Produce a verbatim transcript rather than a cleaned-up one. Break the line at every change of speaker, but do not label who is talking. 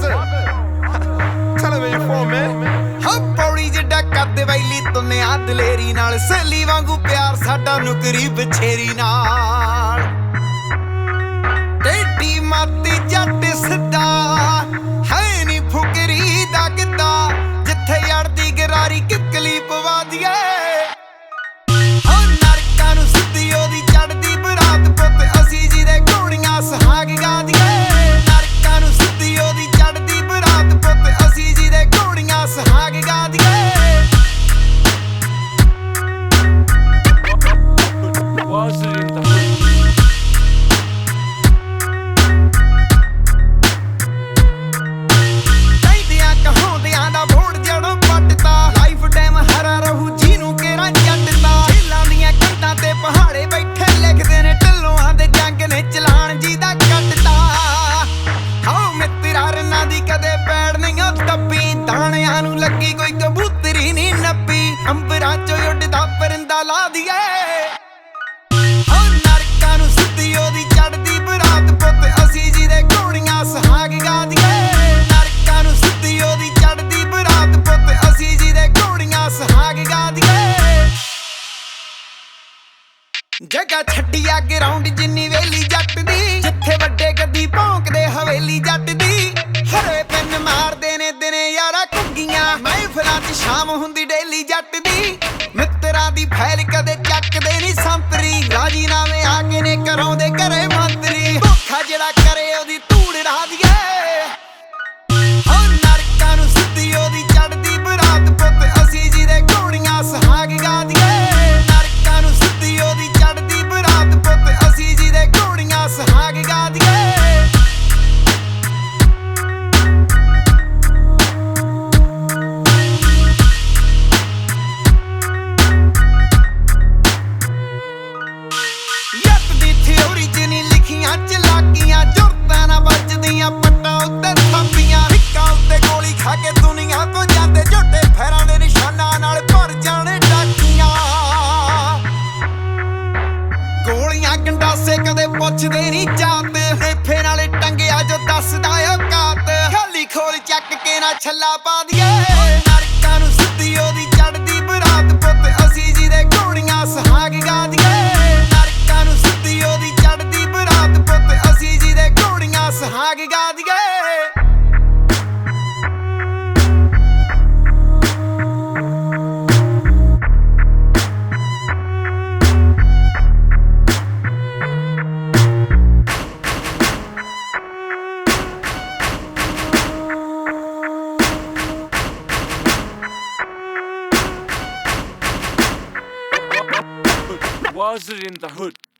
Television for man.
ਹਾਂ ਪੌੜੀ ਜਿੱਡਾ ਕੱਦ ਵੈਲੀ ਤੁੰਨਿਆ ਦਲੇਰੀ ਨਾਲ ਸਹੇਲੀ ਵਾਂਗੂ ਪਿਆਰ ਸਾਡਾ ਨੁਕਰੀ ਬਛੇਰੀ ਨਾਲ ਟੇਢੀ ਮਾਤੀ ਜੱਟ ਸਿੱਧਾ ਹੈ ਨੀ ਫੁਕਰੀ ਦਾ ਕਿੱਦਾ ਜਿੱਥੇ ਅੜਦੀ ਗਰਾਰੀ ਕਿੱਕਲੀ ਪਵਾ ਦੀਏ ਉਹ ਨਰਕਾਂ ਨੂੰ ਸਿੱਧੀ ਉਹਦੀ ਚੜਦੀ ਬਰਾਤ ਪੁੱਤ ਅਸੀਂ ਜਿਹਦੇ ਘੋੜੀਆਂ ਸੁਹਾਗ ਗਾਦੀਏ ਨਰਕਾਂ ਨੂੰ ਸਿੱਧੀ ਉਹਦੀ ਚੜਦੀ ਬਰਾਤ ਪੁੱਤ ਅਸੀਂ ਜਿਹਦੇ ਘੋੜੀਆਂ ਸੁਹਾਗ ਗਾਦੀਏ
Was it in the hood?
ਕਹਿੰਦਿਆਂ ਕਹਾਉਂਦਿਆਂ ਦਾ ਬੋੜ ਜੜੋਂ ਪੱਟਦਾ ਲਾਈਫ ਟਾਈਮ ਹਰਾ ਰਹੂ ਜਿਹਨੂੰ ਕਿਹੜਾ ਜੱਟਦਾ ਝੀਲਾਂ ਦੀਆਂ ਕੰਧਾਂ ਤੇ ਪਹਾੜੇ ਬੈਠੇ ਲਿਖਦੇ ਨੇ ਢੱਲੋਆਂ ਦੇ ਜੰਗ ਨੇ ਚਲਾਣ ਜੀ ਦਾ ਕੱਟਦਾ ਹਾਉ ਮਿੱਤਰਾ ਰੰਨਾਂ ਦੀ ਕਦੇ ਪੈੜ ਨਹੀਂ ਉਹ ਦੱਬੀ ਦਾਣਿਆਂ ਨੂੰ ਲੱਗੀ ਕੋਈ ਕਬੂਤਰੀ ਨਹੀਂ ਨੱਪੀ ਅੰਬਰਾਂ ਚੋਂ ਉੱਡਦਾ ਪਰਿੰਦਾ ਲਾ ਦੀਏ ਉਹਦੀ ਚੜਦੀ ਬਰਾਤ ਪੁੱਤ ਅਸੀਂ ਜਿਹਦੇ ਘੋੜੀਆਂ ਸੁਹਾਗ ਗਾਦੀਏ ਨਰਕਾਂ ਨੂੰ ਸਿੱਧੀ ਉਹਦੀ ਚੜਦੀ ਬਰਾਤ ਪੁੱਤ ਅਸੀਂ ਜਿਹਦੇ ਘੋੜੀਆਂ ਸੁਹਾਗ ਗਾਦੀਏ ਜਗ੍ਹਾ ਛੱਡੀ ਆ ਗਰਾਊਂਡ ਜਿੰਨੀ ਵੇਲੀ ਜੱਟ ਦੀ ਜਿੱਥੇ ਵੱਡੇ ਗੱਦੀ ਭੌਂਕਦੇ ਹਵੇਲੀ ਜੱਟ ਦੀ ਹਰੇ ਪਿੰਨ ਮਾਰਦੇ ਨੇ ਦਿਨੇ ਯਾਰਾ ਘੁੱਗੀਆਂ ਮਹਿਫਲਾਂ 'ਚ ਸ਼ਾਮ ਹੁੰਦੀ ਡੇਲੀ ਜੱਟ ਦੀ ਮਿੱਤਰਾਂ ਦੀ ਫੈਲ ਕਦੇ ਚੱਕਦੇ ਨਹੀਂ ਸੰਤਰੀ ਰਾਜੀਨਾਮੇ ਆ ਕੇ ਨੇ ਕਰਾਉਂਦੇ ਘਰੇ ਮੰਤਰੀ ਧੋਖਾ ਜਿਹੜਾ ਕਰੇ ਉਹਦੀ ਧੂੜ ਢਾ ਦੀਏ ਉਹ ਨਰਕਾਂ ਨੂੰ ਸਿੱਧੀ ਉਹਦੀ ਚੜਦੀ ਬਰਾਤ ਪੁੱਤ ਅਸੀਂ ਜਿਹਦੇ ਘੋੜੀਆਂ ਸੁਹਾਗ ਗਾਦੀਏ ਨਰਕਾਂ ਨੂੰ ਸਿੱਧੀ ਉਹਦੀ ਚੜਦੀ ਬਰਾਤ ਪੁੱਤ ਅਸੀਂ ਜਿਹਦੇ ਘੋੜੀਆਂ ਸੁਹਾਗ ਗਾਦੀਏ ਚਲਾਕੀਆਂ ਜੁਰਤਾਂ ਨਾ ਵੱਜਦੀਆਂ ਪੱਟਾਂ ਉੱਤੇ ਥਾਪੀਆਂ ਹਿੱਕਾਂ ਉੱਤੇ ਗੋਲੀ ਖਾ ਕੇ ਦੁਨੀਆ ਤੋਂ ਜਾਂਦੇ ਝੋਟੇ ਫੈਰਾਂ ਦੇ ਨਿਸ਼ਾਨਾਂ ਨਾਲ ਭਰ ਜਾਣੇ ਡਾਕੀਆਂ ਗੋਲੀਆਂ ਗੰਡਾਸੇ ਕਦੇ ਪੁੱਛਦੇ ਨਹੀਂ ਜਾਤ ਰੇਫੇ ਨਾਲੇ ਟੰਗਿਆ ਜੋ ਦੱਸਦਾ ਔਕਾਤ ਖਾਲੀ ਖੋਲ ਚੱਕ ਕੇ ਨਾ ਛੱਲਾ ਪਾ ਦੀਏ ਨਰਕਾਂ ਨੂੰ ਸਿੱਧੀ ਉਹਦੀ ਚੜਦੀ ਬਰਾਤ ਪੁੱਤ ਅਸੀਂ ਜਿਹਦੇ ਘੋੜੀਆਂ ਸੁਹਾਗ ਗਾਦੀਏ ਨਰਕਾਂ ਨੂੰ ਸਿੱਧੀ ਉਹਦੀ ਚੜਦੀ ਬਰਾਤ ਪੁੱਤ ਅਸੀਂ ਜਿਹਦੇ ਘੋੜੀਆਂ ਸੁਹਾਗ ਗਾਦੀਏ
Was it in the hood?